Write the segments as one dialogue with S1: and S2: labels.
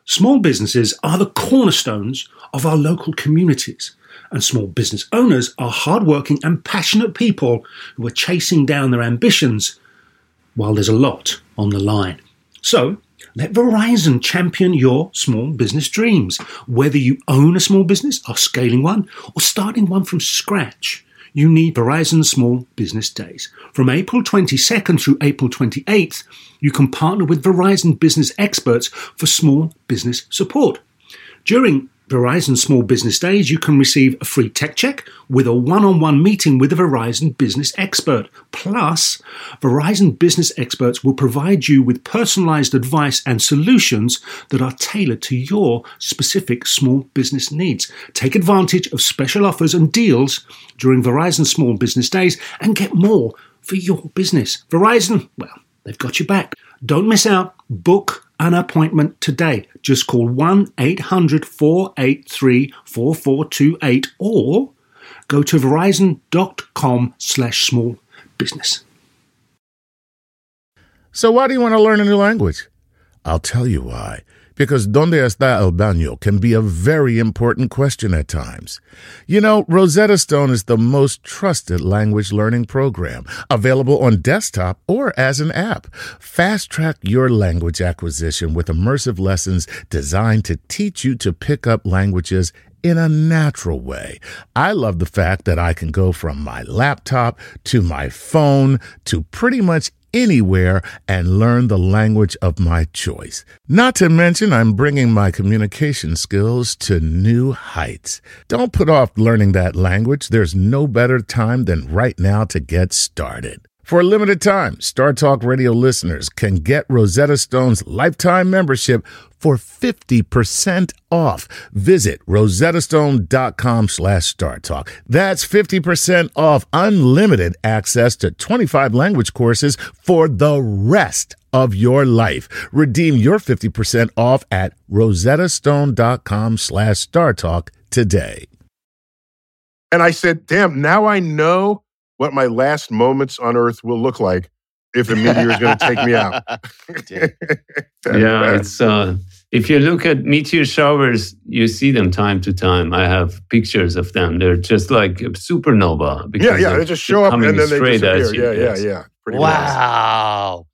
S1: Small businesses are the cornerstones of our local communities, and small business owners are hardworking and passionate people who are chasing down their ambitions while there's a lot on the line. So, let Verizon champion your small business dreams. Whether you own a small business, are scaling one, or starting one from scratch, you need Verizon Small Business Days. From April 22nd through April 28th, you can partner with Verizon business experts for small business support. During Verizon Small Business Days, you can receive a free tech check with a one-on-one meeting with a Verizon business expert. Plus, Verizon business experts will provide you with personalized advice and solutions that are tailored to your specific small business needs. Take advantage of special offers and deals during Verizon Small Business Days and get more for your business. Verizon, well, they've got your back. Don't miss out. Book an appointment today. Just call 1-800-483-4428 or go to verizon.com/small business.
S2: So why do you want to learn a new language? I'll tell you why. Because ¿Dónde está el baño? Can be a very important question at times. You know, Rosetta Stone is the most trusted language learning program, available on desktop or as an app. Fast-track your language acquisition with immersive lessons designed to teach you to pick up languages in a natural way. I love the fact that I can go from my laptop to my phone to pretty much anywhere and learn the language of my choice. Not to mention, I'm bringing my communication skills to new heights. Don't put off learning that language. There's no better time than right now to get started. For a limited time, Star Talk Radio listeners can get Rosetta Stone's lifetime membership for 50% off. Visit rosettastone.com/StarTalk. That's 50% off unlimited access to 25 language courses for the rest of your life. Redeem your 50% off at rosettastone.com/StarTalk today.
S3: And I said, damn, now I know what my last moments on Earth will look like if a meteor is going to take me out.
S4: Yeah, it's if you look at meteor showers, you see them time to time. I have pictures of them. They're just like a supernova.
S3: Yeah, they just show up and then they disappear. Yeah. Pretty
S5: wow.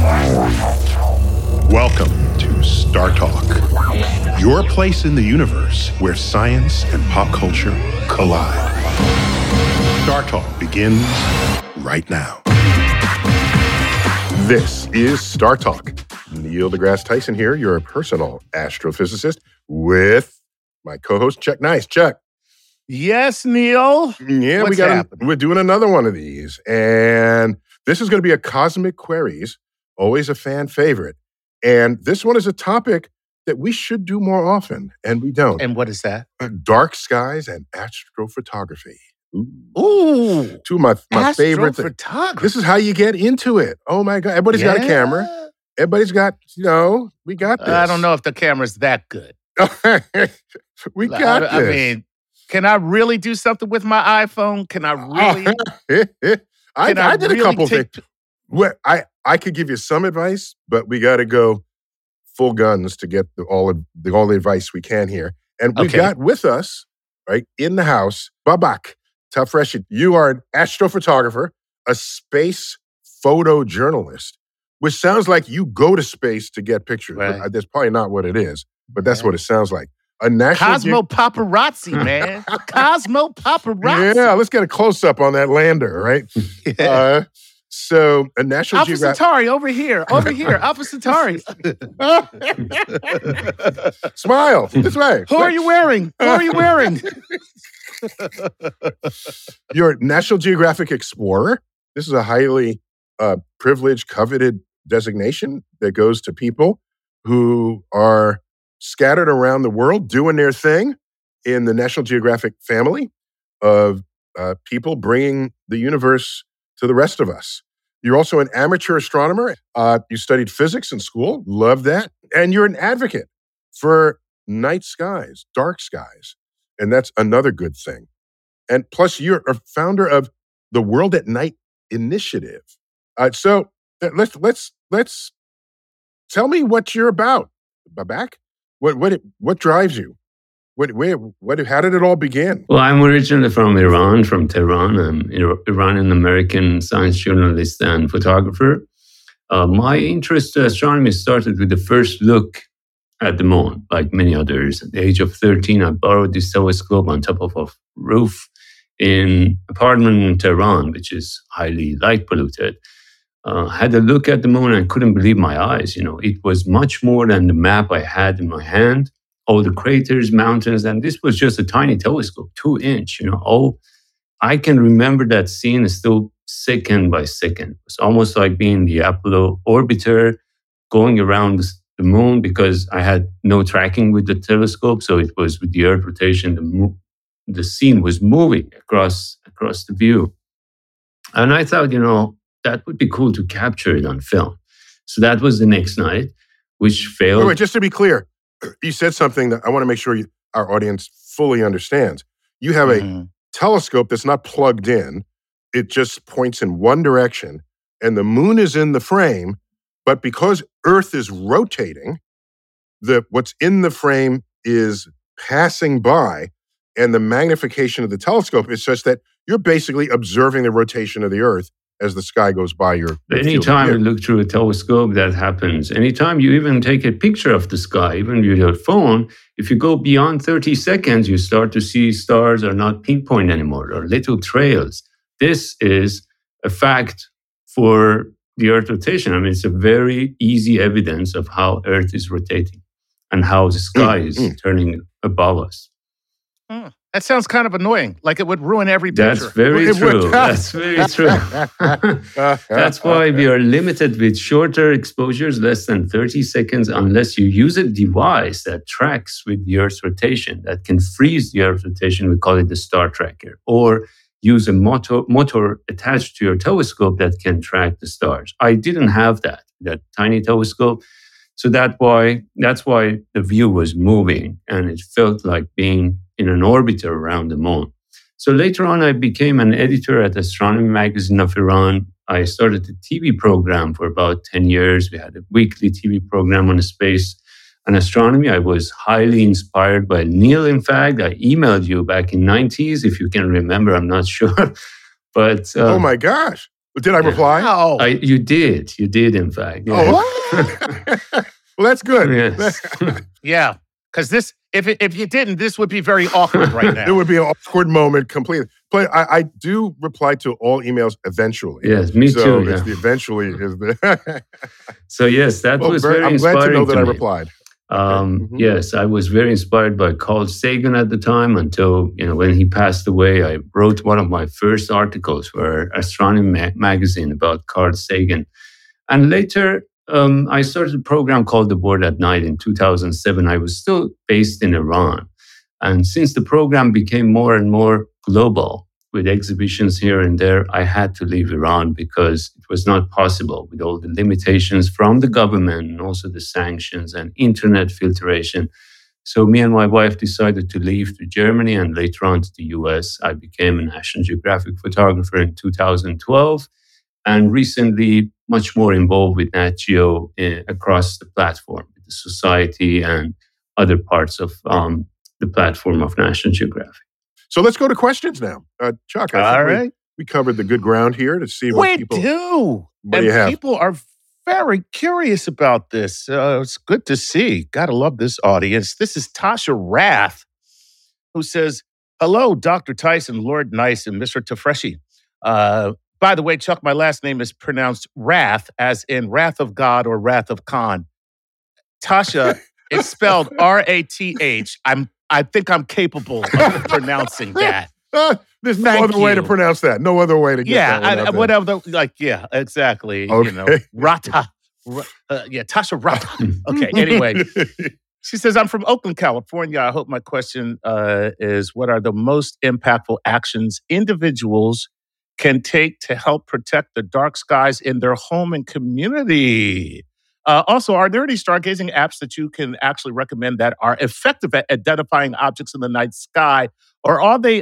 S3: Welcome to Star Talk, your place in the universe where science and pop culture collide. Star Talk begins right now. This is Star Talk. Neil deGrasse Tyson here, your personal astrophysicist, with my co-host Chuck Nice. Chuck.
S5: Yes, Neil.
S3: Yeah, we're doing another one of these, and this is going to be a Cosmic Queries, always a fan favorite. And this one is a topic that we should do more often, and we don't.
S5: And what is that?
S3: Dark skies and astrophotography.
S5: Ooh.
S3: Two of my favorite things.
S5: Photography.
S3: This is how you get into it. Oh my God. Everybody's got a camera. Everybody's got, we got this.
S5: I don't know if the camera's that good.
S3: We got this.
S5: I mean, can I really do something with my iPhone? Can I really?
S3: I did a couple things. I could give you some advice, but we got to go full guns to get all the advice we can here. And we got with us, right, in the house, Babak Tafreshi. You are an astrophotographer, a space photojournalist, which sounds like you go to space to get pictures.
S5: Right.
S3: That's probably not what it is, but that's what it sounds like. A national
S5: Cosmo paparazzi, man. Cosmo paparazzi.
S3: Yeah, let's get a close-up on that lander, right?
S5: Yeah.
S3: So a National
S5: Alpha
S3: Geographic...
S5: Centauri, over here, Alpha Centauri.
S3: Smile, this way.
S5: Who are you wearing?
S3: You're a National Geographic Explorer. This is a highly privileged, coveted designation that goes to people who are scattered around the world doing their thing in the National Geographic family of people bringing the universe to the rest of us. You're also an amateur astronomer. You studied physics in school. Love that. And you're an advocate for night skies, dark skies. And that's another good thing. And plus, you're a founder of the World at Night Initiative. So let's tell me what you're about, Babak. What drives you? How did it all begin?
S4: Well, I'm originally from Iran, from Tehran. I'm Iranian American science journalist and photographer. My interest in astronomy started with the first look at the moon, like many others. At the age of 13, I borrowed this telescope on top of a roof in an apartment in Tehran, which is highly light polluted. Had a look at the moon and couldn't believe my eyes. It was much more than the map I had in my hand. All the craters, mountains, and this was just a tiny telescope, 2-inch. I can remember that scene still second by second. It's almost like being the Apollo orbiter going around the moon, because I had no tracking with the telescope, so it was with the Earth rotation. The scene was moving across the view, and I thought, that would be cool to capture it on film. So that was the next night, which failed.
S3: Wait, just to be clear, you said something that I want to make sure our audience fully understands. You have a telescope that's not plugged in. It just points in one direction, and the moon is in the frame. But because Earth is rotating, what's in the frame is passing by, and the magnification of the telescope is such that you're basically observing the rotation of the Earth as the sky goes by your
S4: Anytime you look through a telescope, that happens. Anytime you even take a picture of the sky, even with your phone, if you go beyond 30 seconds, you start to see stars are not pinpoint anymore, or little trails. This is a fact for the Earth rotation. I mean, it's a very easy evidence of how Earth is rotating and how the sky is turning above us.
S5: That sounds kind of annoying. Like it would ruin every picture.
S4: That's very true. That's very true. That's why we are limited with shorter exposures, less than 30 seconds, unless you use a device that tracks with the Earth's rotation, that can freeze the Earth's rotation. We call it the star tracker. Or use a motor attached to your telescope that can track the stars. I didn't have that tiny telescope. So that's why the view was moving, and it felt like being in an orbiter around the moon. So later on, I became an editor at Astronomy Magazine of Iran. I started a TV program for about 10 years. We had a weekly TV program on space and astronomy. I was highly inspired by Neil, in fact. I emailed you back in the 90s, if you can remember, I'm not sure. But
S3: oh my gosh. Did I reply?
S5: Wow.
S4: You did, in fact. Yeah.
S3: Oh, well, that's good.
S4: Yes.
S5: Yeah, because this, if you didn't, this would be very awkward right now.
S3: It would be an awkward moment completely. But I do reply to all emails eventually.
S4: Yes, me
S3: so
S4: too.
S3: It's the eventually is the.
S4: So yes, that was very
S3: I'm
S4: inspiring.
S3: glad to know that I
S4: me.
S3: replied.
S4: Yes, I was very inspired by Carl Sagan at the time until, when he passed away. I wrote one of my first articles for Astronomy Magazine about Carl Sagan. And later, I started a program called The Board at Night in 2007. I was still based in Iran. And since the program became more and more global, with exhibitions here and there, I had to leave Iran because it was not possible with all the limitations from the government and also the sanctions and internet filtration. So me and my wife decided to leave to Germany and later on to the US. I became a National Geographic photographer in 2012 and recently much more involved with Nat Geo across the platform, with the society and other parts of the platform of National Geographic.
S3: So let's go to questions now. Chuck, I think we covered the good ground here to see what people
S5: do.
S3: What do you have?
S5: People are very curious about this. It's good to see. Gotta love this audience. This is Tasha Rath, who says, "Hello, Dr. Tyson, Lord Nice, and Mr. Tafreshi. By the way, Chuck, my last name is pronounced Wrath, as in Wrath of God or Wrath of Khan. Tasha, it's spelled R-A-T-H. I think I'm capable of pronouncing that.
S3: There's no other way to pronounce that. No other way to get that one
S5: whatever. Exactly.
S3: Okay.
S5: Rata. Tasha Rata. Okay, anyway. She says, I'm from Oakland, California. I hope my question is, what are the most impactful actions individuals can take to help protect the dark skies in their home and community? Also, are there any stargazing apps that you can actually recommend that are effective at identifying objects in the night sky, or are they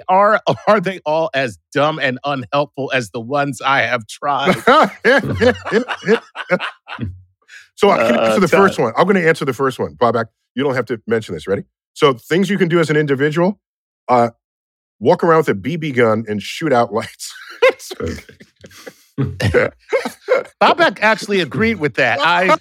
S5: all as dumb and unhelpful as the ones I have tried?
S3: So I can answer the first one. I'm going to answer the first one, Bobak. You don't have to mention this. Ready? So things you can do as an individual, walk around with a BB gun and shoot out lights.
S5: Babak actually agreed with that.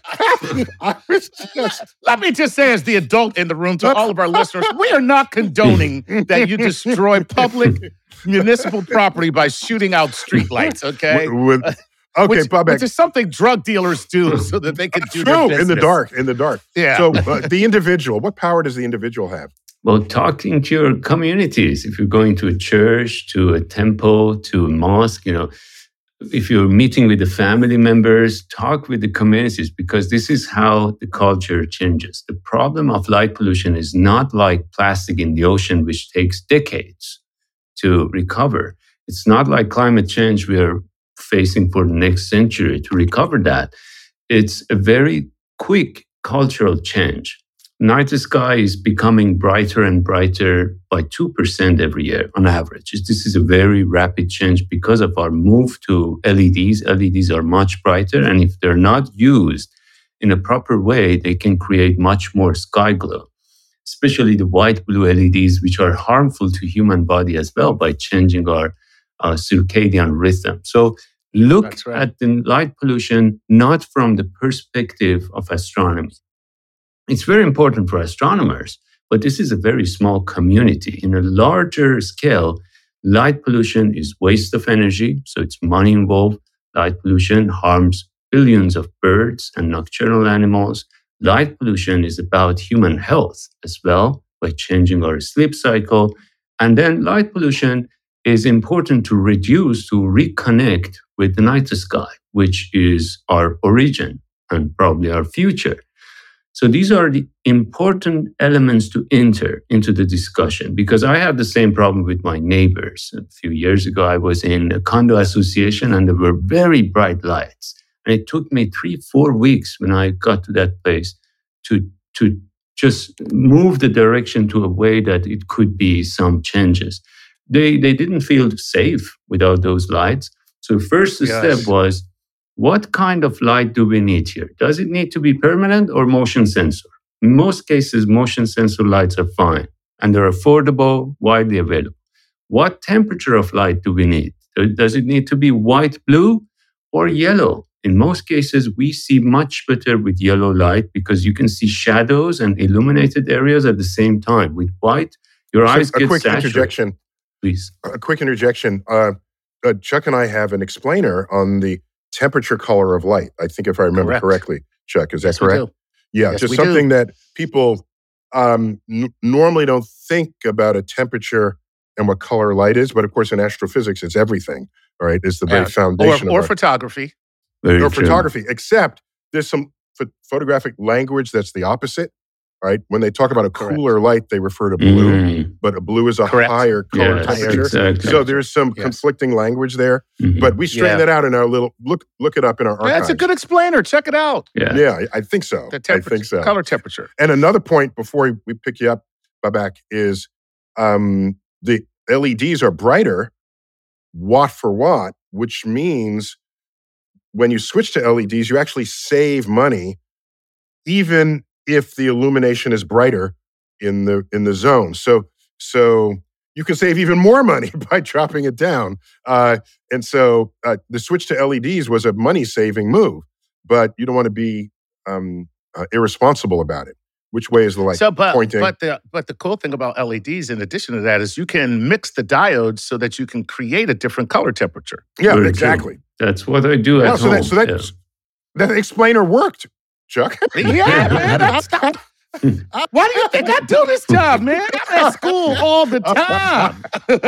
S5: Let me just say, as the adult in the room, to all of our listeners, we are not condoning that you destroy public municipal property by shooting out streetlights, okay?
S3: Babak.
S5: Which is something drug dealers do so that they can do their
S3: True,
S5: business.
S3: in the dark.
S5: Yeah.
S3: So the individual, what power does the individual have?
S4: Well, talking to your communities, if you're going to a church, to a temple, to a mosque, if you're meeting with the family members, talk with the communities, because this is how the culture changes. The problem of light pollution is not like plastic in the ocean, which takes decades to recover. It's not like climate change we're facing for the next century to recover that. It's a very quick cultural change. Night sky is becoming brighter and brighter by 2% every year on average. This is a very rapid change because of our move to LEDs. LEDs are much brighter, and if they're not used in a proper way, they can create much more sky glow, especially the white-blue LEDs, which are harmful to human body as well by changing our circadian rhythm. So look at the light pollution not from the perspective of astronomy. It's very important for astronomers, but this is a very small community. In a larger scale, light pollution is waste of energy, so it's money involved. Light pollution harms billions of birds and nocturnal animals. Light pollution is about human health as well, by changing our sleep cycle. And then light pollution is important to reduce, to reconnect with the night sky, which is our origin and probably our future. So these are the important elements to enter into the discussion, because I have the same problem with my neighbors. A few years ago, I was in a condo association and there were very bright lights. And it took me 3-4 weeks when I got to that place to just move the direction to a way that it could be some changes. They didn't feel safe without those lights. So first step was, what kind of light do we need here? Does it need to be permanent or motion sensor? In most cases, motion sensor lights are fine and they're affordable, widely available. What temperature of light do we need? Does it need to be white, blue, or yellow? In most cases, we see much better with yellow light because you can see shadows and illuminated areas at the same time. With white, your eyes get saturated.
S3: Interjection.
S4: Please.
S3: A quick interjection. Chuck and I have an explainer on the temperature color of light. I think if I remember correctly, Chuck, is that correct? Yeah,
S5: yes,
S3: just something that people normally don't think about a temperature and what color light is. But of course, in astrophysics, it's everything. All right, it's the very foundation
S5: or photography.
S3: Or photography, except there's some photographic language that's the opposite. Right? When they talk about a cooler light, they refer to blue, but a blue is a higher color temperature.
S4: Exactly.
S3: So there's some conflicting language there. But we straighten that out in our little look it up in our archives.
S5: That's a good explainer. Check it out.
S3: Yeah, I think so.
S5: I think so. Color temperature.
S3: And another point before we pick you up, Babak, is the LEDs are brighter watt for watt, which means when you switch to LEDs, you actually save money, even if the illumination is brighter in the zone. So you can save even more money by dropping it down. And so the switch to LEDs was a money-saving move, but you don't want to be irresponsible about it. Which way is the light pointing?
S5: But the cool thing about LEDs, in addition to that, is you can mix the diodes so that you can create a different color temperature.
S3: Yeah, exactly.
S4: That's what I do at home.
S3: That explainer worked, Chuck.
S5: Yeah, man. Why do you think I do this job, man? I'm at school all the time.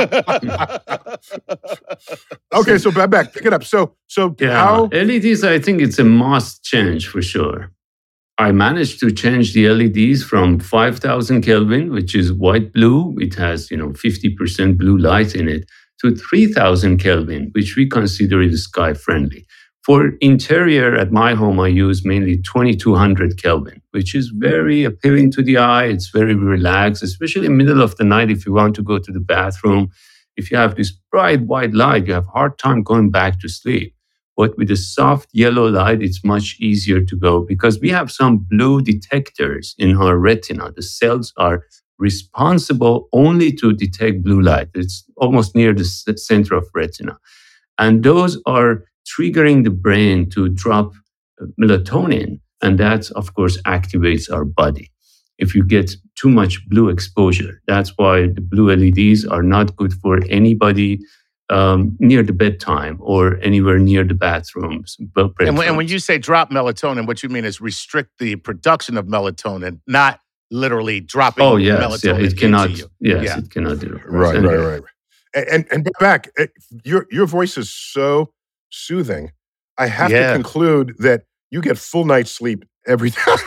S3: Okay, so Babak, pick it up. So how
S4: LEDs? I think it's a must change for sure. I managed to change the LEDs from 5,000 Kelvin, which is white blue. It has 50% blue light in it, to 3,000 Kelvin, which we consider is sky friendly. For interior at my home, I use mainly 2,200 Kelvin, which is very appealing to the eye. It's very relaxed, especially in the middle of the night if you want to go to the bathroom. If you have this bright white light, you have a hard time going back to sleep. But with a soft yellow light, it's much easier to go because we have some blue detectors in our retina. The cells are responsible only to detect blue light. It's almost near the center of retina. And those are triggering the brain to drop melatonin. And that, of course, activates our body if you get too much blue exposure. That's why the blue LEDs are not good for anybody near the bedtime or anywhere near the bathrooms.
S5: And when you say drop melatonin, what you mean is restrict the production of melatonin, not literally dropping melatonin
S4: it cannot.
S5: into you.
S4: Yes, it cannot do it.
S3: Right. And back, your voice is so soothing. I have to conclude that you get full night's sleep every time.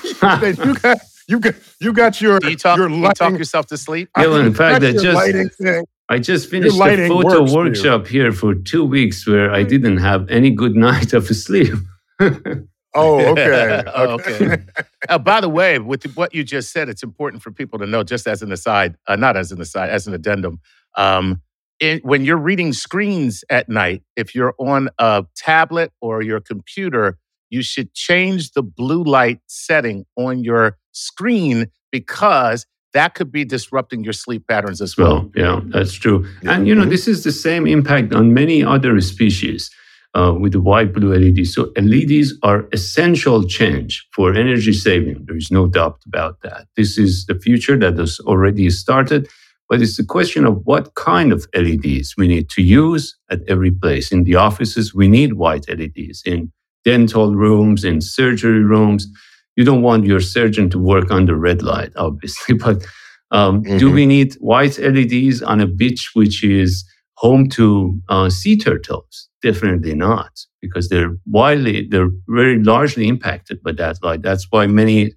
S3: you got your
S5: Do you talk
S3: lighting,
S5: yourself to sleep?
S4: Yeah, well, in fact, I just finished a photo workshop here for 2 weeks where I didn't have any good night of sleep.
S3: Oh, okay.
S5: Okay. By the way, with what you just said, it's important for people to know, just as an aside, not as an aside, as an addendum. When you're reading screens at night, if you're on a tablet or your computer, you should change the blue light setting on your screen because that could be disrupting your sleep patterns as well.
S4: Yeah, that's true. And, this is the same impact on many other species with the white blue LEDs. So LEDs are essential change for energy saving. There is no doubt about that. This is the future that has already started. But it's the question of what kind of LEDs we need to use at every place. In the offices, we need white LEDs. In dental rooms, in surgery rooms, you don't want your surgeon to work under red light, obviously. But do we need white LEDs on a beach which is home to sea turtles? Definitely not, because they're very largely impacted by that light. That's why many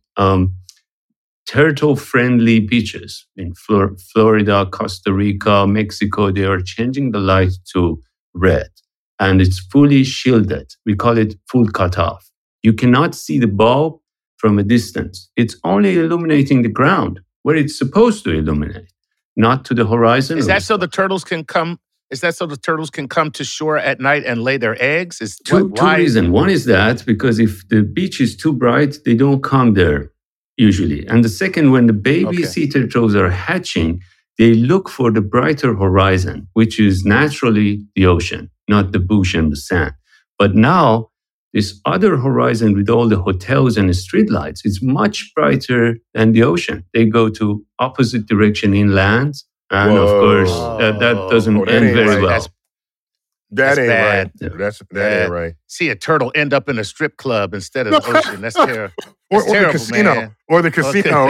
S4: turtle-friendly beaches in Florida, Costa Rica, Mexico, they are changing the light to red. And it's fully shielded. We call it full cutoff. You cannot see the bulb from a distance. It's only illuminating the ground where it's supposed to illuminate, not to the horizon.
S5: Is that so the turtles can come? Is that so the turtles can come to shore at night and lay their eggs?
S4: Two reasons. One is that because if the beach is too bright, they don't come there usually. And the second, when the baby sea turtles are hatching, they look for the brighter horizon, which is naturally the ocean, not the bush and the sand. But now, this other horizon with all the hotels and the street lights, it's much brighter than the ocean. They go to opposite direction inland. And of course, that doesn't end very well.
S3: That ain't
S5: bad.
S3: Right. That ain't right.
S5: See a turtle end up in a strip club instead of the ocean. That's terrible.
S3: Or
S5: terrible,
S3: the casino.
S5: man.
S3: Or the casino.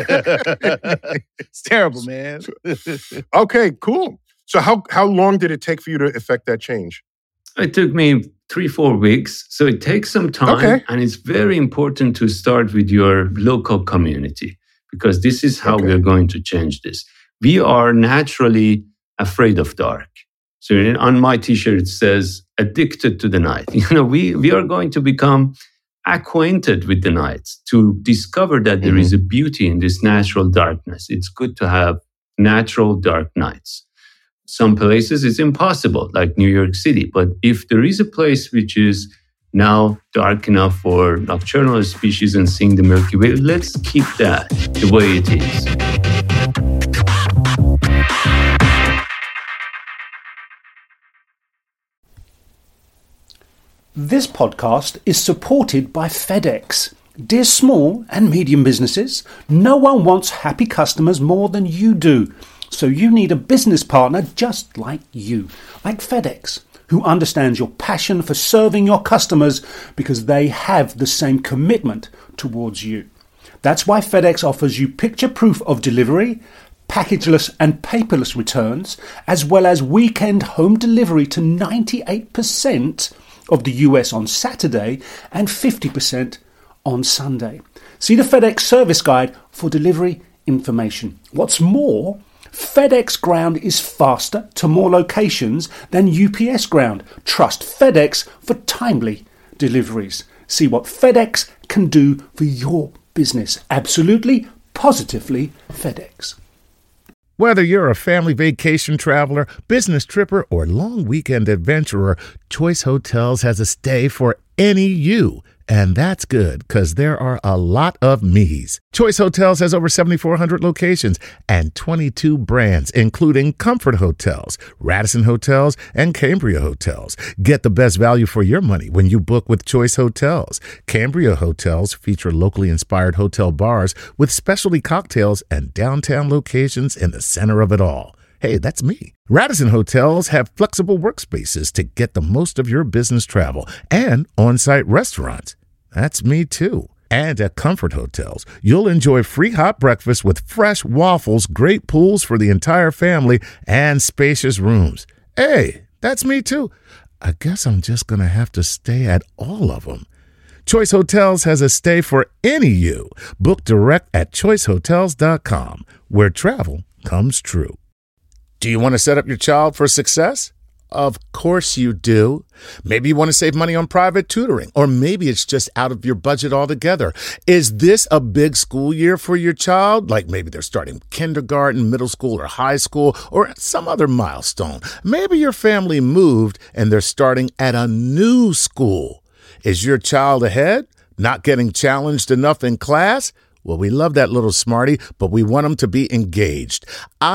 S5: It's terrible, man.
S3: Okay, cool. So how long did it take for you to effect that change?
S4: It took me 3-4 weeks. So it takes some time. And it's very important to start with your local community because this is how we're going to change this. We are naturally afraid of dark. So on my t-shirt, it says, addicted to the night. We are going to become acquainted with the night to discover that there is a beauty in this natural darkness. It's good to have natural dark nights. Some places it's impossible, like New York City. But if there is a place which is now dark enough for nocturnal species and seeing the Milky Way, let's keep that the way it is.
S1: This podcast is supported by FedEx. Dear small and medium businesses, no one wants happy customers more than you do. So you need a business partner just like you, like FedEx, who understands your passion for serving your customers because they have the same commitment towards you. That's why FedEx offers you picture proof of delivery, packageless and paperless returns, as well as weekend home delivery to 98% of the US on Saturday and 50% on Sunday. See the FedEx service guide for delivery information. What's more, FedEx Ground is faster to more locations than UPS Ground. Trust FedEx for timely deliveries. See what FedEx can do for your business. Absolutely, positively FedEx.
S2: Whether you're a family vacation traveler, business tripper, or long weekend adventurer, Choice Hotels has a stay for any you. And that's good, because there are a lot of me's. Choice Hotels has over 7,400 locations and 22 brands, including Comfort Hotels, Radisson Hotels, and Cambria Hotels. Get the best value for your money when you book with Choice Hotels. Cambria Hotels feature locally inspired hotel bars with specialty cocktails and downtown locations in the center of it all. Hey, that's me. Radisson Hotels have flexible workspaces to get the most of your business travel and on-site restaurants. That's me too. And at Comfort Hotels, you'll enjoy free hot breakfast with fresh waffles, great pools for the entire family, and spacious rooms. Hey, that's me too. I guess I'm just going to have to stay at all of them. Choice Hotels has a stay for any you. Book direct at choicehotels.com, where travel comes true. Do you want to set up your child for success? Of course you do. Maybe you want to save money on private tutoring, or maybe it's just out of your budget altogether. Is this a big school year for your child? Like maybe they're starting kindergarten, middle school, or high school, or some other milestone. Maybe your family moved and they're starting at a new school. Is your child ahead? Not getting challenged enough in class? Well, we love that little smarty, but we want them to be engaged.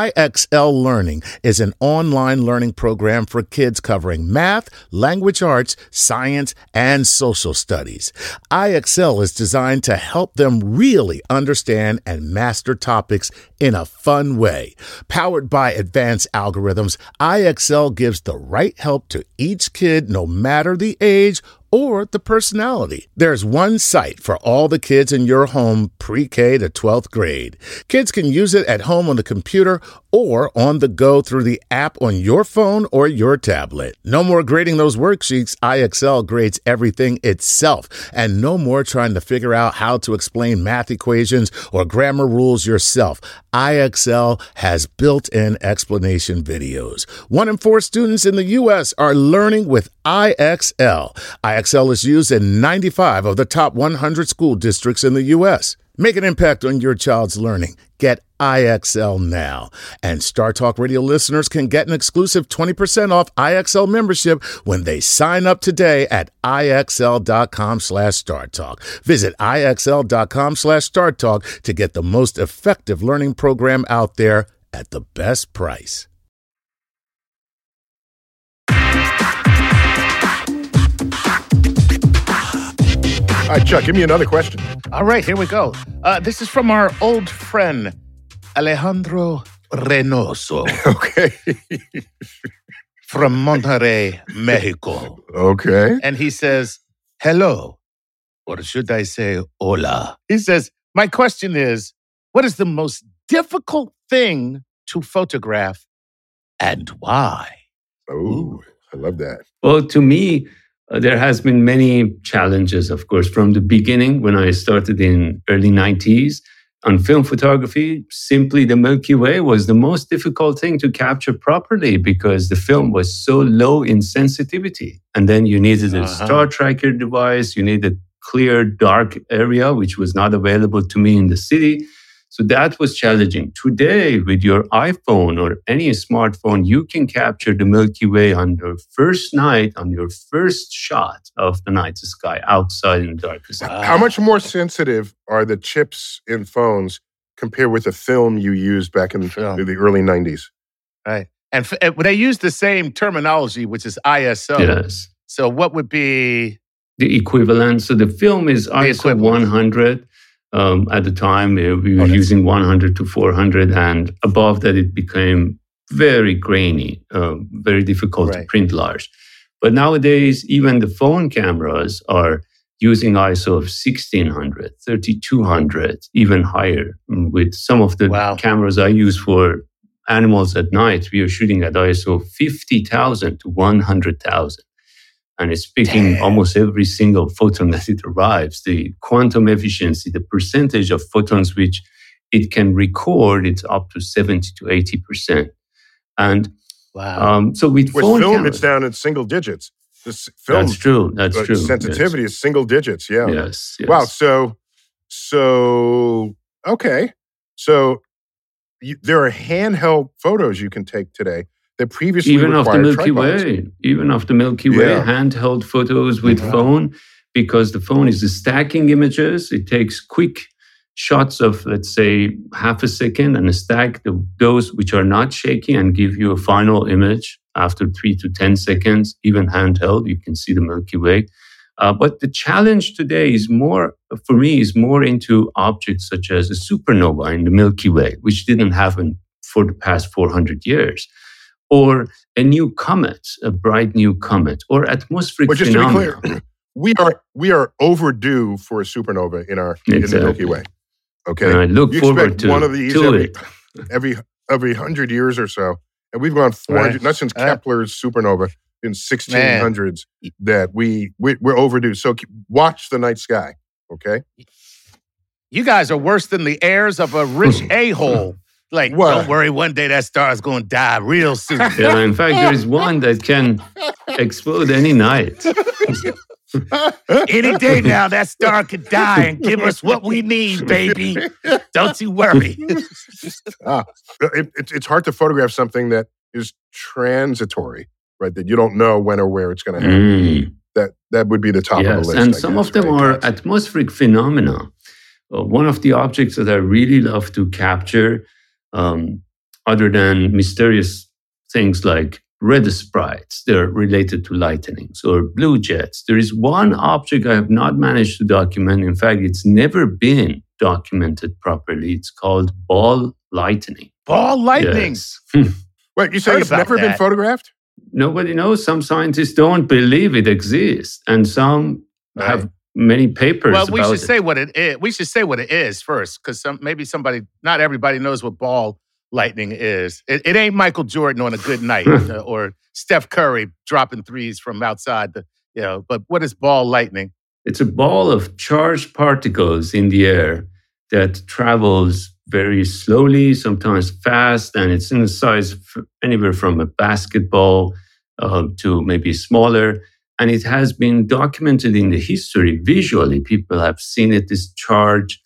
S2: IXL Learning is an online learning program for kids covering math, language arts, science, and social studies. IXL is designed to help them really understand and master topics in a fun way. Powered by advanced algorithms, IXL gives the right help to each kid no matter the age or the personality. There's one site for all the kids in your home pre-K to 12th grade. Kids can use it at home on the computer or on the go through the app on your phone or your tablet. No more grading those worksheets. IXL grades everything itself. And no more trying to figure out how to explain math equations or grammar rules yourself. IXL has built-in explanation videos. 1 in 4 students in the U.S. are learning with IXL. IXL is used in 95 of the top 100 school districts in the U.S. Make an impact on your child's learning. Get IXL now. And Star Talk Radio listeners can get an exclusive 20% off IXL membership when they sign up today at IXL.com/StarTalk. Visit IXL.com/StarTalk to get the most effective learning program out there at the best price.
S3: All right, Chuck, give me another question.
S5: All right, here we go. This is from our old friend, Alejandro Reynoso.
S3: Okay.
S5: From Monterrey, Mexico.
S3: Okay.
S5: And he says, hello, or should I say hola? He says, my question is, what is the most difficult thing to photograph and why?
S3: Oh, I love that.
S4: Well, to me, there has been many challenges, of course, from the beginning when I started in early 90s on film photography. Simply the Milky Way was the most difficult thing to capture properly because the film was so low in sensitivity. And then you needed a star tracker device, you needed a clear, dark area, which was not available to me in the city. So that was challenging. Today, with your iPhone or any smartphone, you can capture the Milky Way on your first night, on your first shot of the night sky outside in the darkest.
S3: How much more sensitive are the chips in phones compared with the film you used back in the early 90s?
S5: Right. And they use the same terminology, which is ISO.
S4: Yes.
S5: So what would be
S4: the equivalent? So the film is ISO 100. At the time, we were using 100 to 400, and above that, it became very grainy, very difficult to print large. But nowadays, even the phone cameras are using ISO of 1600, 3200, even higher. With some of the cameras I use for animals at night, we are shooting at ISO 50,000 to 100,000. And it's picking almost every single photon that it arrives. The quantum efficiency, the percentage of photons which it can record, it's up to 70 to 80%. And so with phone
S3: film,
S4: cameras,
S3: it's down in single digits. This film,
S4: that's true. That's true.
S3: Sensitivity is single digits. Yeah.
S4: Yes.
S3: Wow. So okay. So there are handheld photos you can take today that previously
S4: even of the
S3: required
S4: Milky
S3: tripods.
S4: Way, even of the Milky Way,
S3: Yeah.
S4: handheld photos with phone, because the phone is stacking images. It takes quick shots of, let's say, half a second and stack those which are not shaky and give you a final image after 3 to 10 seconds, even handheld. You can see the Milky Way. But the challenge today is more, for me, is more into objects such as a supernova in the Milky Way, which didn't happen for the past 400 years. Or a new comet, a bright new comet, or atmospheric
S3: But just
S4: phenomena.
S3: to be clear, we are overdue for a supernova in the Milky Way. Okay,
S4: And I look
S3: you
S4: forward
S3: expect
S4: to,
S3: one of these
S4: to
S3: every
S4: it.
S3: 100 years or so, and we've gone 400.
S5: Right.
S3: Not since Kepler's supernova in 1600s that we're overdue. So watch the night sky. Okay,
S5: You guys are worse than the heirs of a rich a-hole. Like,
S3: What?
S5: don't worry, one day that star is going to die real soon.
S4: Yeah, in fact, there is one that can explode any night.
S5: Any day now, that star could die and give us what we need, baby. Don't you worry.
S3: it's hard to photograph something that is transitory, right? That you don't know when or where it's going to happen. That would be the top of the list.
S4: And
S3: I
S4: some
S3: guess,
S4: of them
S3: right,
S4: are
S3: Katz?
S4: atmospheric phenomena. One of the objects that I really love to capture, other than mysterious things like red sprites, they're related to lightnings, or blue jets. There is one object I have not managed to document. In fact, it's never been documented properly. It's called ball lightning.
S5: Ball lightning.
S4: Yes.
S3: Wait, you say
S5: Heard
S3: it's
S5: about
S3: never been
S5: that.
S3: photographed?
S4: Nobody knows. Some scientists don't believe it exists, and some have many papers
S5: Well, we
S4: about
S5: should say what it is. We should say what it is first, because not everybody knows what ball lightning is. It ain't Michael Jordan on a good night or Steph Curry dropping threes from outside but what is ball lightning?
S4: It's a ball of charged particles in the air that travels very slowly, sometimes fast, and it's in the size anywhere from a basketball to maybe smaller. And it has been documented in the history visually. People have seen it. This charged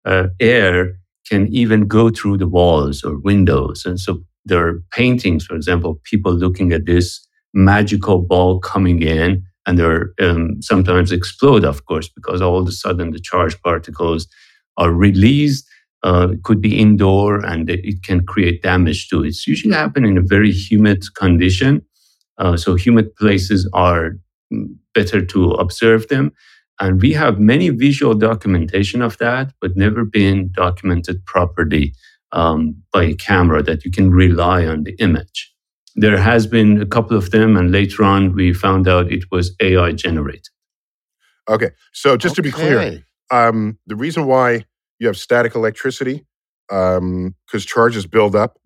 S4: air can even go through the walls or windows. And so there are paintings, for example, people looking at this magical ball coming in, and they're sometimes explode, of course, because all of a sudden the charged particles are released. It could be indoor, and it can create damage to it. It's usually happen in a very humid condition. So humid places are better to observe them. And we have many visual documentation of that, but never been documented properly by a camera that you can rely on the image. There has been a couple of them, and later on we found out it was AI generated.
S3: Okay, so just to be clear, the reason why you have static electricity, because charges build up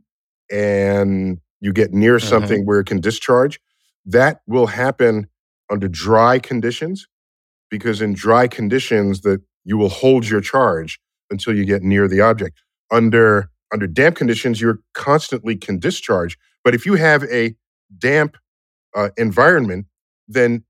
S3: and you get near something where it can discharge, that will happen under dry conditions, because in dry conditions that you will hold your charge until you get near the object. Under damp conditions, you constantly can discharge. But if you have a damp environment, then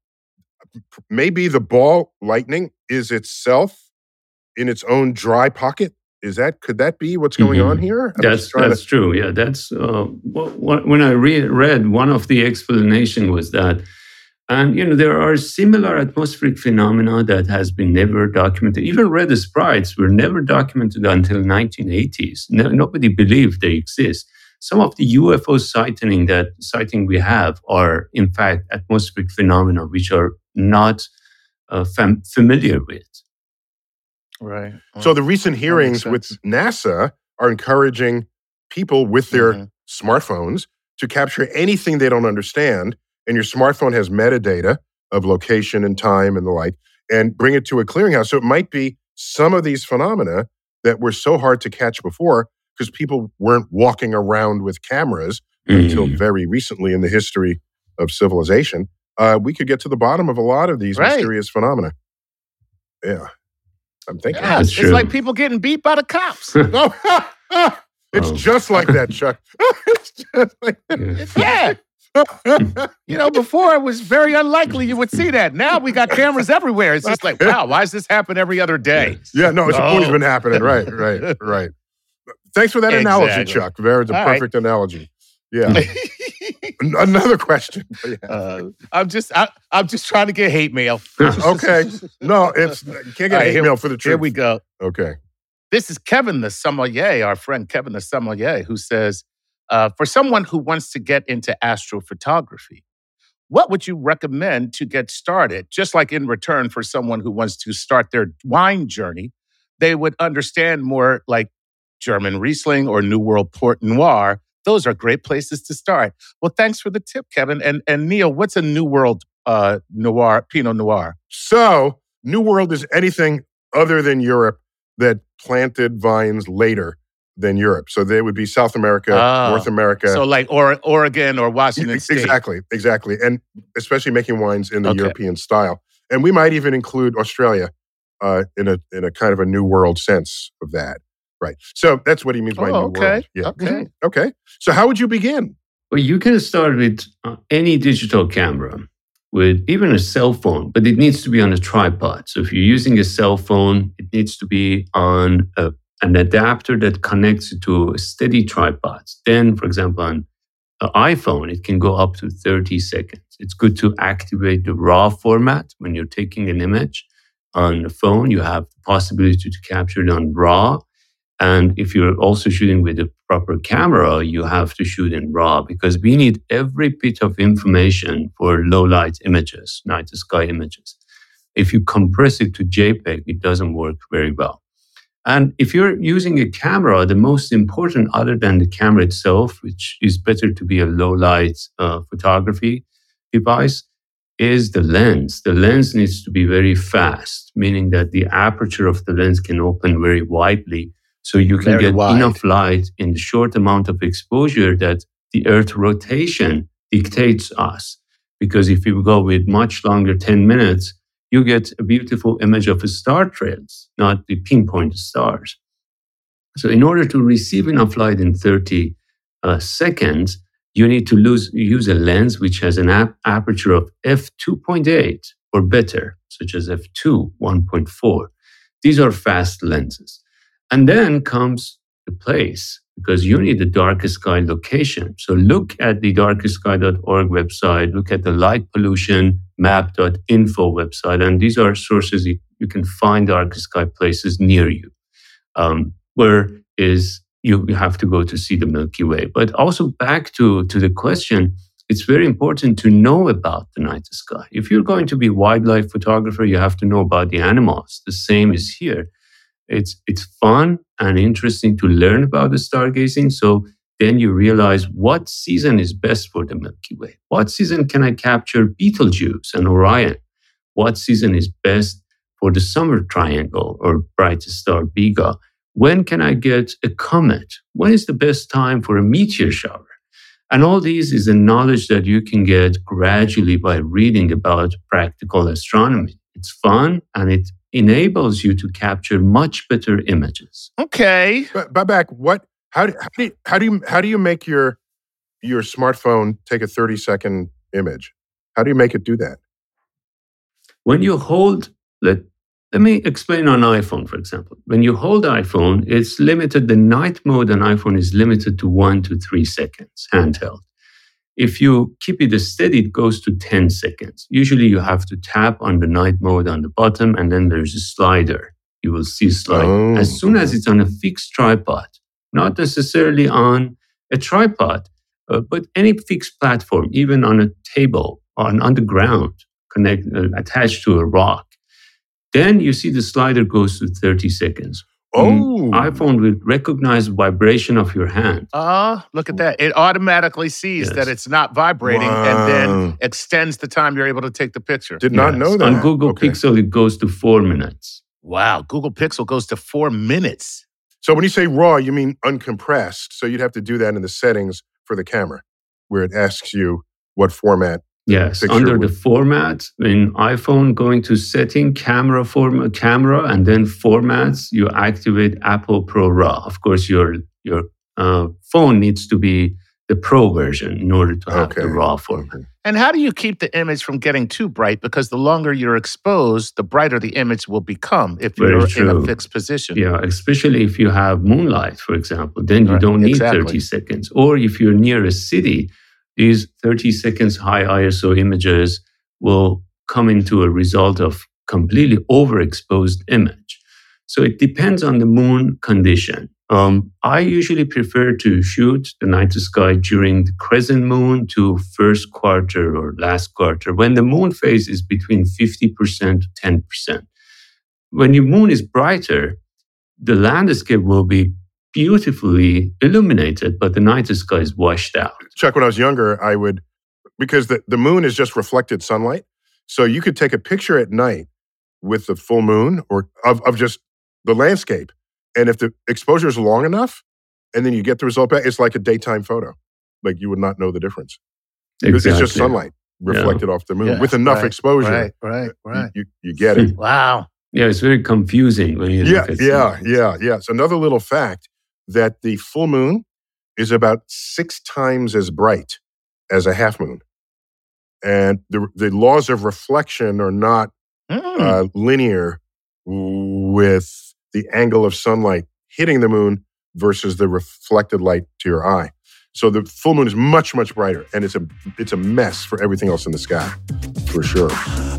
S3: maybe the ball lightning is itself in its own dry pocket. Could that be what's going on here?
S4: That's true. Yeah, that's when I read one of the explanation was that. And, there are similar atmospheric phenomena that has been never documented. Even red sprites were never documented until 1980s. Nobody believed they exist. Some of the UFO sighting we have are, in fact, atmospheric phenomena which are not familiar with.
S5: Right.
S3: So the recent hearings with NASA are encouraging people with their smartphones to capture anything they don't understand. And your smartphone has metadata of location and time and the like, and bring it to a clearinghouse. So it might be some of these phenomena that were so hard to catch before because people weren't walking around with cameras until very recently in the history of civilization. We could get to the bottom of a lot of these mysterious phenomena. Yeah. I'm thinking.
S5: Yeah, it's like people getting beat by the cops.
S3: It's just like that, Chuck. It's just like that.
S5: Yeah. Before it was very unlikely you would see that. Now we got cameras everywhere. It's just like, wow, why does this happen every other day?
S3: Yeah, no, it's always been happening. Right. Thanks for that analogy,
S5: Exactly.
S3: Chuck. It's a
S5: All right.
S3: perfect analogy. Yeah. Another question.
S5: I'm just trying to get hate mail.
S3: Okay. No, you can't
S5: All
S3: get
S5: right,
S3: hate mail for the truth.
S5: Here we go.
S3: Okay.
S5: This is Kevin the sommelier, our friend Kevin the sommelier, who says, for someone who wants to get into astrophotography, what would you recommend to get started? Just like in return for someone who wants to start their wine journey, they would understand more like German Riesling or New World Port Noir. Those are great places to start. Well, thanks for the tip, Kevin. And Neil, what's a New World Noir, Pinot Noir?
S3: So, New World is anything other than Europe that planted vines later than Europe. So they would be South America, North America.
S5: So like Oregon or Washington State.
S3: Exactly. And especially making wines in the
S5: Okay.
S3: European style. And we might even include Australia in a kind of a New World sense of that. Right. So that's what he means by New World. Yeah.
S5: Okay.
S3: Mhm. Okay. So how would you begin?
S4: Well, you can start with any digital camera, with even a cell phone, but it needs to be on a tripod. So if you're using a cell phone, it needs to be on an adapter that connects it to a steady tripod. Then, for example, on an iPhone, it can go up to 30 seconds. It's good to activate the RAW format when you're taking an image. On the phone, you have the possibility to capture it on RAW. And if you're also shooting with a proper camera, you have to shoot in RAW because we need every bit of information for low light images, night sky images. If you compress it to JPEG, it doesn't work very well. And if you're using a camera, the most important, other than the camera itself, which is better to be a low light photography device, is the lens. The lens needs to be very fast, meaning that the aperture of the lens can open very widely. So you can
S5: Very
S4: get
S5: wide.
S4: enough light in the short amount of exposure that the Earth rotation dictates us. Because if you go with much longer, 10 minutes, you get a beautiful image of star trails, not the pinpoint stars. So in order to receive enough light in 30 seconds, you need to use a lens which has an aperture of f2.8 or better, such as f2, 1.4. These are fast lenses. And then comes the place, because you need the dark sky location. So look at the darksky.org website, look at the light pollution map.info website, and these are sources you can find dark sky places near you, where is you have to go to see the Milky Way. But also back to the question, it's very important to know about the night sky. If you're going to be a wildlife photographer, you have to know about the animals. The same is here. It's fun and interesting to learn about the stargazing. So then you realize what season is best for the Milky Way. What season can I capture Betelgeuse and Orion? What season is best for the summer triangle or bright star Vega? When can I get a comet? When is the best time for a meteor shower? And all these is a knowledge that you can get gradually by reading about practical astronomy. It's fun and it enables you to capture much better images.
S5: Okay.
S3: But Babak, how do you make your smartphone take a 30-second image? How do you make it do that?
S4: When you hold, let me explain on iPhone, for example. When you hold iPhone, it's limited, the night mode on iPhone is limited to 1 to 3 seconds, handheld. If you keep it steady, it goes to 10 seconds. Usually you have to tap on the night mode on the bottom, and then there's a slider. You will see a slide.
S3: Oh.
S4: As soon as it's on a fixed tripod, not necessarily on a tripod, but any fixed platform, even on a table, on the ground, attached to a rock, then you see the slider goes to 30 seconds.
S3: Oh.
S4: iPhone will recognize vibration of your hand.
S5: Look at that. It automatically sees
S4: Yes.
S5: that it's not vibrating and then extends the time you're able to take the picture.
S3: Did not know that.
S4: On Google
S3: Okay.
S4: Pixel, it goes to 4 minutes.
S5: Wow. Google Pixel goes to 4 minutes.
S3: So when you say raw, you mean uncompressed. So you'd have to do that in the settings for the camera, where it asks you what format.
S4: Yes,
S3: picture
S4: under the
S3: would-
S4: format in iPhone, going to setting, camera, and then formats, you activate Apple Pro RAW. Of course, your phone needs to be the pro version in order to have the raw format.
S5: And how do you keep the image from getting too bright? Because the longer you're exposed, the brighter the image will become if you're in a fixed position.
S4: Yeah, especially if you have moonlight, for example, then you don't need 30 seconds. Or if you're near a city, these 30 seconds high ISO images will come into a result of completely overexposed image. So it depends on the moon condition. I usually prefer to shoot the night sky during the crescent moon to first quarter or last quarter, when the moon phase is between 50% to 10%. When your moon is brighter, the landscape will be beautifully illuminated, but the night sky is washed out.
S3: Chuck, when I was younger, because the moon is just reflected sunlight, so you could take a picture at night with the full moon or of just the landscape. And if the exposure is long enough, and then you get the result back, it's like a daytime photo. Like you would not know the difference. Because it's just sunlight reflected off the moon with enough exposure.
S5: Right.
S3: You get it.
S5: Wow.
S4: Yeah, it's very confusing when you look at
S3: Yeah. So another little fact that the full moon is about 6 times as bright as a half moon. And the laws of reflection are not linear with the angle of sunlight hitting the moon versus the reflected light to your eye. So the full moon is much, much brighter, and it's a mess for everything else in the sky, for sure.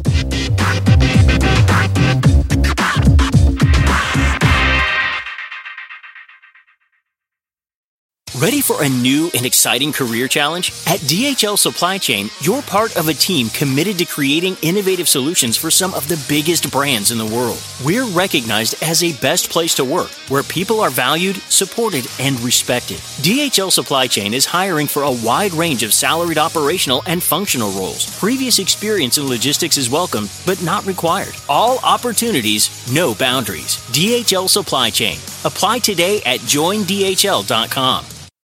S6: Ready for a new and exciting career challenge? At DHL Supply Chain, you're part of a team committed to creating innovative solutions for some of the biggest brands in the world. We're recognized as a best place to work, where people are valued, supported, and respected. DHL Supply Chain is hiring for a wide range of salaried operational and functional roles. Previous experience in logistics is welcome, but not required. All opportunities, no boundaries. DHL Supply Chain. Apply today at joindhl.com.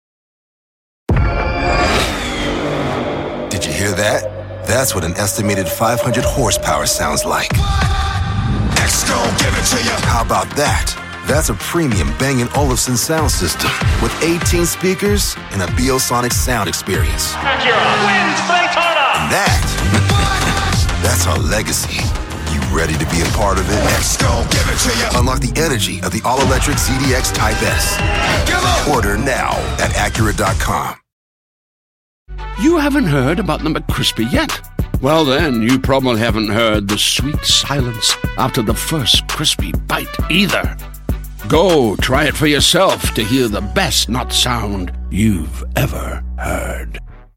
S7: Did you hear that? That's what an estimated 500 horsepower sounds like. X gon' give it to you. How about that? That's a premium Bang & Olufsen sound system with 18 speakers and a Biosonic sound experience.
S8: Acura wins Daytona.
S7: And that's our legacy. You ready to be a part of it? X gon' give it to you. Unlock the energy of the all-electric ZDX Type S. Order now at Acura.com.
S9: You haven't heard about the McCrispy yet? Well, then, you probably haven't heard the sweet silence after the first crispy bite either. Go try it for yourself to hear the best nut sound you've ever heard.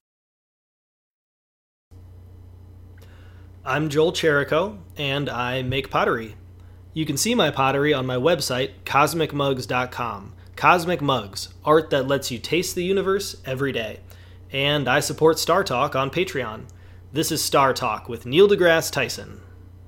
S10: I'm Joel Cherico, and I make pottery. You can see my pottery on my website, cosmicmugs.com. Cosmic Mugs, art that lets you taste the universe every day. And I support Star Talk on Patreon. This is Star Talk with Neil deGrasse Tyson.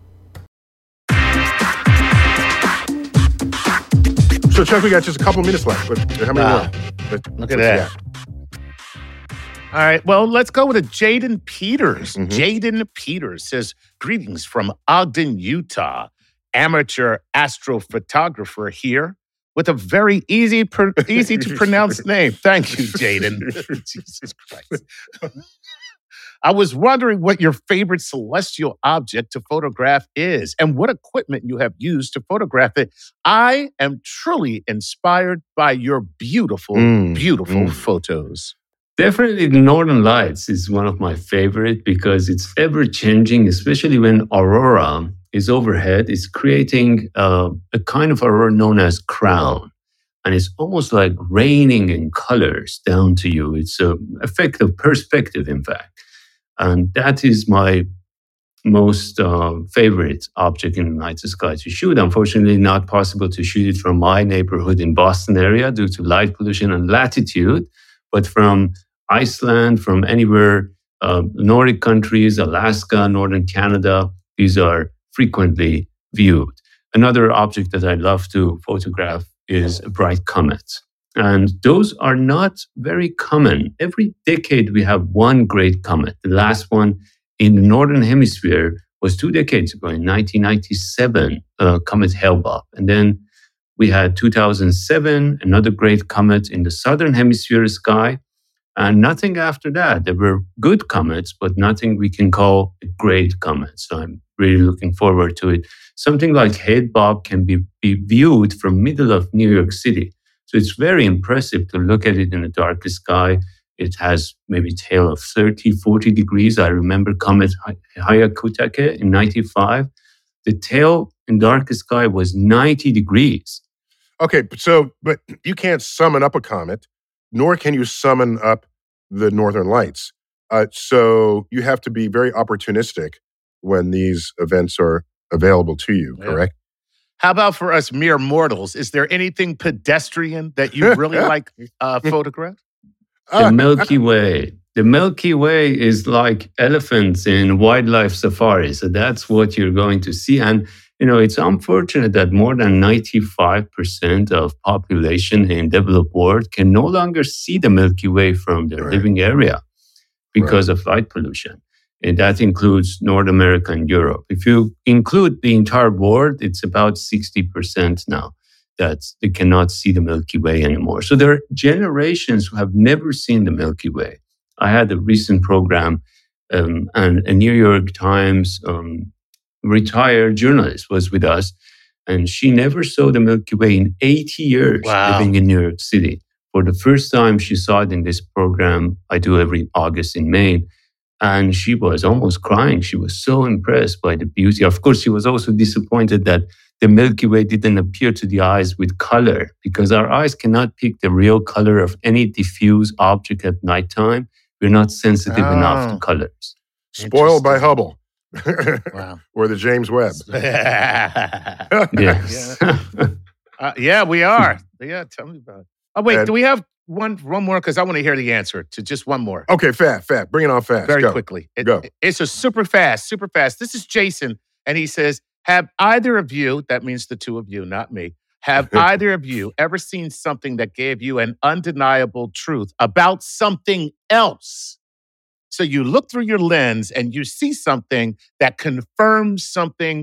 S3: So, Chuck, we got just a couple minutes left. But how many more?
S5: Look at that. All right, well, let's go with a Jaden Peters. Jaden Peters says, greetings from Ogden, Utah. Amateur astrophotographer here with a very easy to pronounce name. Thank you, Jaden. Jesus Christ. I was wondering what your favorite celestial object to photograph is and what equipment you have used to photograph it. I am truly inspired by your beautiful photos.
S4: Definitely the Northern Lights is one of my favorite because it's ever-changing, especially when aurora is overhead. It's creating a kind of aurora known as crown. And it's almost like raining in colors down to you. It's an effect of perspective, in fact. And that is my most favorite object in the night sky to shoot. Unfortunately, not possible to shoot it from my neighborhood in Boston area due to light pollution and latitude. But from Iceland, from anywhere, Nordic countries, Alaska, Northern Canada, these are frequently viewed. Another object that I love to photograph is bright comets. And those are not very common. Every decade we have one great comet. The last one in the Northern Hemisphere was 2 decades ago in 1997, comet Hale-Bopp. And then we had 2007, another great comet in the Southern Hemisphere sky. And nothing after that. There were good comets, but nothing we can call a great comet. So I'm really looking forward to it. Something like Hale-Bopp can be viewed from middle of New York City. So it's very impressive to look at it in the dark sky. It has maybe tail of 30, 40 degrees. I remember comet Hyakutake in 95. The tail in dark sky was 90 degrees.
S3: Okay, but you can't summon up a comet, nor can you summon up the Northern Lights. So you have to be very opportunistic when these events are available to you, correct?
S5: How about for us mere mortals? Is there anything pedestrian that you really like photograph?
S4: The Milky Way. The Milky Way is like elephants in wildlife safari. So that's what you're going to see. And, it's unfortunate that more than 95% of population in developed world can no longer see the Milky Way from their living area because of light pollution. And that includes North America and Europe. If you include the entire world, it's about 60% now that they cannot see the Milky Way anymore. So there are generations who have never seen the Milky Way. I had a recent program, and a New York Times retired journalist was with us, and she never saw the Milky Way in 80 years living in New York City. For the first time, she saw it in this program I do every August in Maine. And she was almost crying. She was so impressed by the beauty. Of course, she was also disappointed that the Milky Way didn't appear to the eyes with color, because our eyes cannot pick the real color of any diffuse object at nighttime. We're not sensitive enough to colors.
S3: Spoiled by Hubble.
S5: Wow.
S3: Or the James Webb.
S4: Yes.
S5: Yeah, we are. Yeah, tell me about it. Oh, wait, do we have one more? Because I want to hear the answer to just one more.
S3: Okay, fast. Bring it on fast.
S5: Very
S3: Go.
S5: quickly.
S3: Go.
S5: It's a super fast. This is Jason, and he says, have either of you, that means the two of you, not me, have either of you ever seen something that gave you an undeniable truth about something else? So you look through your lens and you see something that confirms something,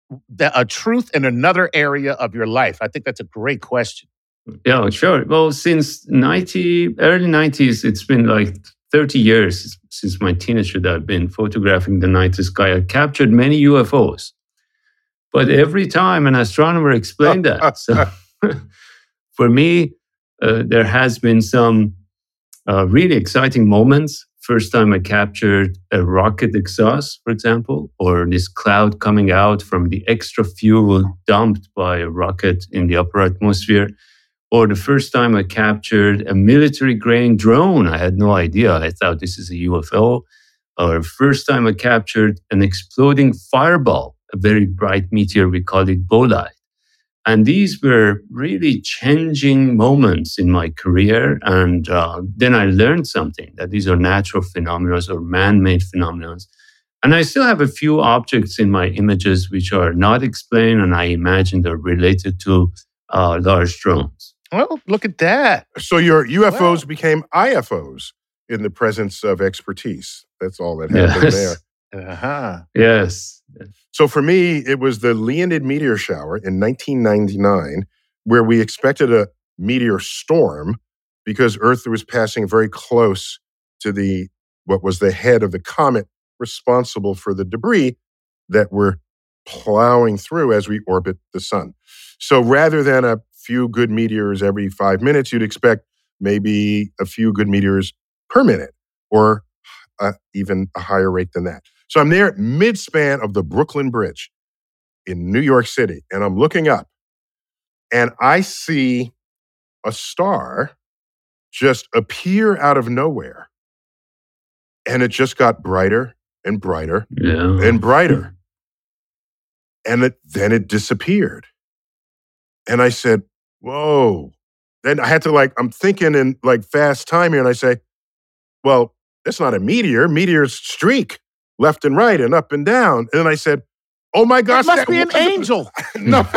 S5: a truth in another area of your life. I think that's a great question.
S4: Yeah, sure. Well, since early 90s, it's been like 30 years since my teenager that I've been photographing the night sky. I captured many UFOs. But every time an astronomer explained that. So for me, there has been some really exciting moments. First time I captured a rocket exhaust, for example, or this cloud coming out from the extra fuel dumped by a rocket in the upper atmosphere. Or the first time I captured a military-grade drone. I had no idea. I thought this is a UFO. Or first time I captured an exploding fireball, a very bright meteor. We called it bolide. And these were really changing moments in my career. And then I learned something, that these are natural phenomena or man-made phenomena. And I still have a few objects in my images which are not explained, and I imagine they're related to large drones.
S5: Well, look at that.
S3: So your UFOs became IFOs in the presence of expertise. That's all that happened there.
S5: Uh-huh.
S4: Yes.
S3: So for me, it was the Leonid meteor shower in 1999, where we expected a meteor storm because Earth was passing very close to what was the head of the comet responsible for the debris that we're plowing through as we orbit the sun. So rather than a few good meteors every 5 minutes, you'd expect maybe a few good meteors per minute, or even a higher rate than that. So I'm there mid-span of the Brooklyn Bridge in New York City, and I'm looking up, and I see a star just appear out of nowhere. And it just got brighter and brighter and brighter. And then it disappeared. And I said, whoa. Then I had to I'm thinking in fast time here, and I say, well, that's not a meteor. Meteors streak left and right and up and down. And then I said, oh my gosh.
S5: It must be an angel.
S3: No.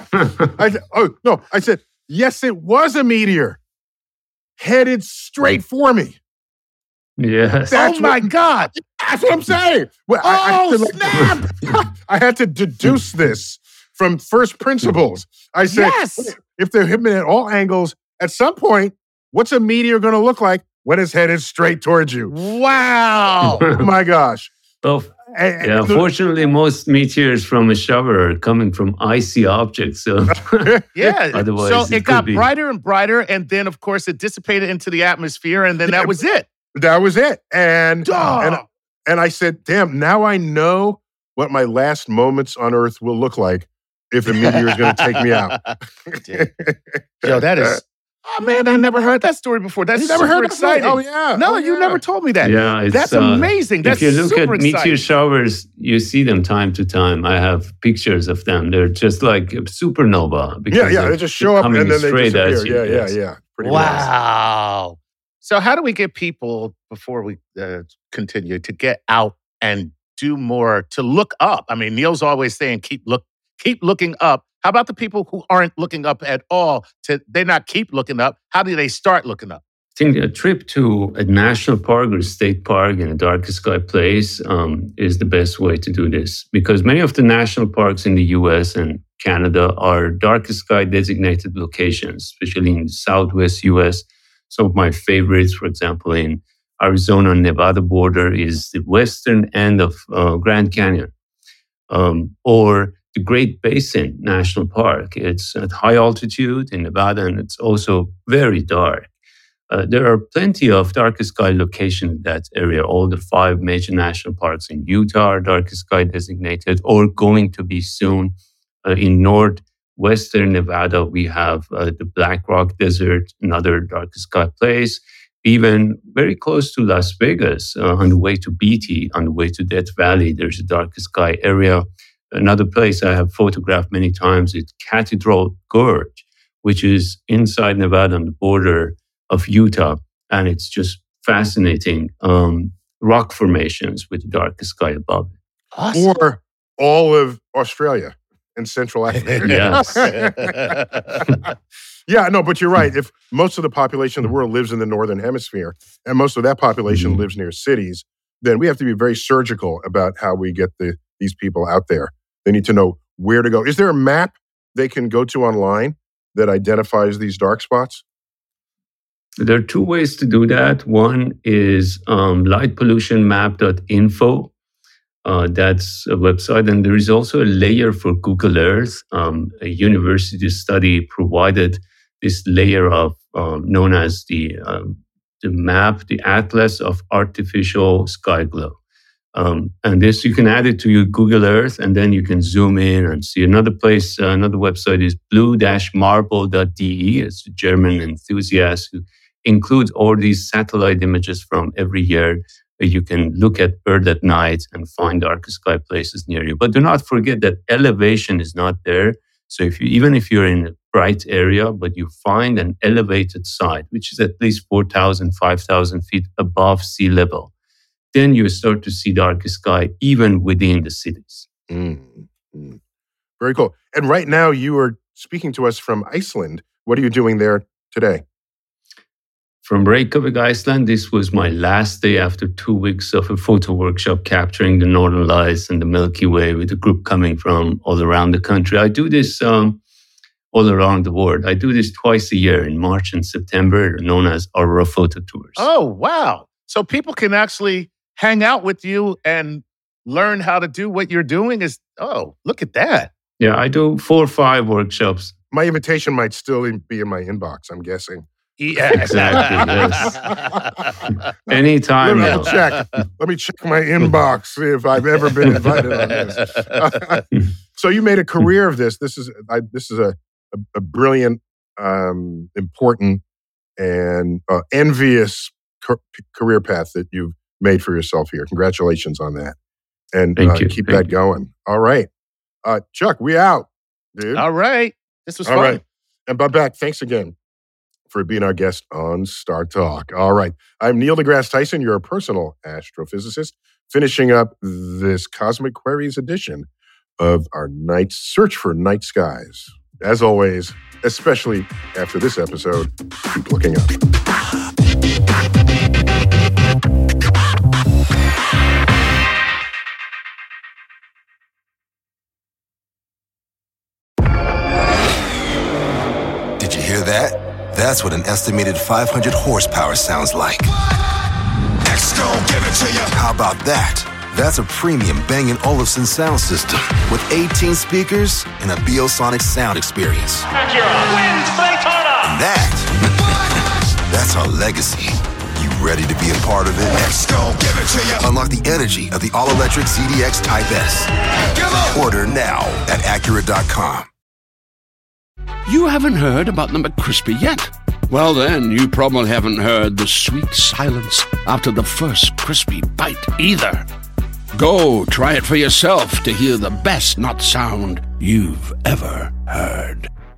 S3: I said, yes, it was a meteor. Headed straight for me.
S4: Yes.
S5: Oh my God.
S3: That's what I'm saying. Well,
S5: snap.
S3: I had to deduce this from first principles. I said,
S5: yes.
S3: If they're hitting at all angles, at some point, what's a meteor going to look like when it's headed straight towards you.
S5: Wow.
S3: Oh my gosh.
S4: Well, yeah, fortunately, most meteors from a shower are coming from icy objects. So
S5: yeah.
S4: Otherwise,
S5: so it got brighter and brighter, and then, of course, it dissipated into the atmosphere, and then that was it.
S3: That was it. And I said, damn, now I know what my last moments on Earth will look like if a meteor is going to take me out.
S5: Yo, that is... Oh, man, I never heard that story before. That's super exciting.
S3: Oh, yeah.
S5: No, you never told me that.
S4: Yeah,
S5: that's amazing. That's
S4: if you look
S5: super
S4: at meteor
S5: exciting.
S4: showers, you see them time to time. I have pictures of them. They're just like a supernova.
S3: Yeah. They just show up and then they disappear.
S4: You.
S3: Yeah. Pretty
S5: wow. So how do we get people, before we continue, to get out and do more, to look up? I mean, Neil's always saying, keep looking up. How about the people who aren't looking up at all? They not keep looking up. How do they start looking up?
S4: I think a trip to a national park or a state park in a darkest sky place is the best way to do this, because many of the national parks in the US and Canada are darkest sky designated locations, especially in the Southwest US. Some of my favorites, for example, in Arizona and Nevada border is the western end of Grand Canyon, or the Great Basin National Park. It's at high altitude in Nevada, and it's also very dark. There are plenty of darkest sky locations in that area. All the 5 major national parks in Utah are darkest sky designated or going to be soon. In northwestern Nevada, we have the Black Rock Desert, another darkest sky place. Even very close to Las Vegas, on the way to Beatty, on the way to Death Valley, there's a darkest sky area. Another place I have photographed many times is Cathedral Gorge, which is inside Nevada on the border of Utah. And it's just fascinating rock formations with the darkest sky above it.
S5: Awesome.
S3: Or all of Australia and Central Africa.
S4: Yes.
S3: Yeah, no, but you're right. If most of the population of the world lives in the Northern Hemisphere, and most of that population lives near cities, then we have to be very surgical about how we get these people out there. They need to know where to go. Is there a map they can go to online that identifies these dark spots?
S4: There are 2 ways to do that. One is lightpollutionmap.info. That's a website. And there is also a layer for Google Earth. A university study provided this layer of known as the map, the Atlas of Artificial Sky Glow. And this, you can add it to your Google Earth, and then you can zoom in and see. Another place, another website is blue-marble.de. It's a German enthusiast who includes all these satellite images from every year. You can look at Earth at night and find darkest sky places near you. But do not forget that elevation is not there. So even if you're in a bright area, but you find an elevated site, which is at least 4,000, 5,000 feet above sea level, then you start to see darkest sky even within the cities.
S3: Very cool. And right now you are speaking to us from Iceland. What are you doing there today?
S4: From Reykjavik, Iceland, this was my last day after 2 weeks of a photo workshop capturing the Northern Lights and the Milky Way with a group coming from all around the country. I do this all around the world. I do this twice a year in March and September, known as Aurora Photo Tours.
S5: Oh, wow. So people can actually hang out with you and learn how to do what you're doing. Look at that.
S4: Yeah, I do 4 or 5 workshops.
S3: My invitation might still be in my inbox, I'm guessing.
S5: Yeah,
S4: exactly. Yes. Anytime.
S3: Let me check my inbox, see if I've ever been invited on this. So you made a career of this. This is a brilliant, important, and envious career path that you've made for yourself here. Congratulations on that, and keep that going. All right, Chuck, we out, dude.
S5: All right, this was fun.
S3: All right, and Babak, thanks again for being our guest on Star Talk. All right. I'm Neil deGrasse Tyson, your personal astrophysicist, finishing up this Cosmic Queries edition of our search for night skies. As always, especially after this episode, keep looking up.
S7: Did you hear that? That's what an estimated 500 horsepower sounds like. X-Gon, give it to you. How about that? That's a premium Bang & Olufsen sound system with 18 speakers and a Biosonic sound experience.
S8: Acura wins Daytona.
S7: And that's our legacy. You ready to be a part of it? X-Gon, give it to you. Unlock the energy of the all-electric ZDX Type S. Order now at Acura.com.
S9: You haven't heard about the McCrispy yet? Well, then, you probably haven't heard the sweet silence after the first crispy bite either. Go try it for yourself to hear the best nut sound you've ever heard.